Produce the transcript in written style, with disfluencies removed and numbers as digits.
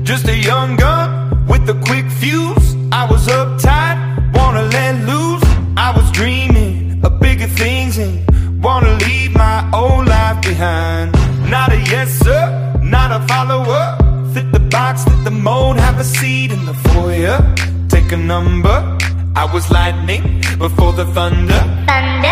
Just a young gun with a quick fuse. I was uptight, wanna let loose. I was dreaming of bigger things and wanna leave my old life behind. Not a yes sir, not a follower. Fit the box, fit the mold, have a seat in the foyer. Take a number. I was lightning before the thunder.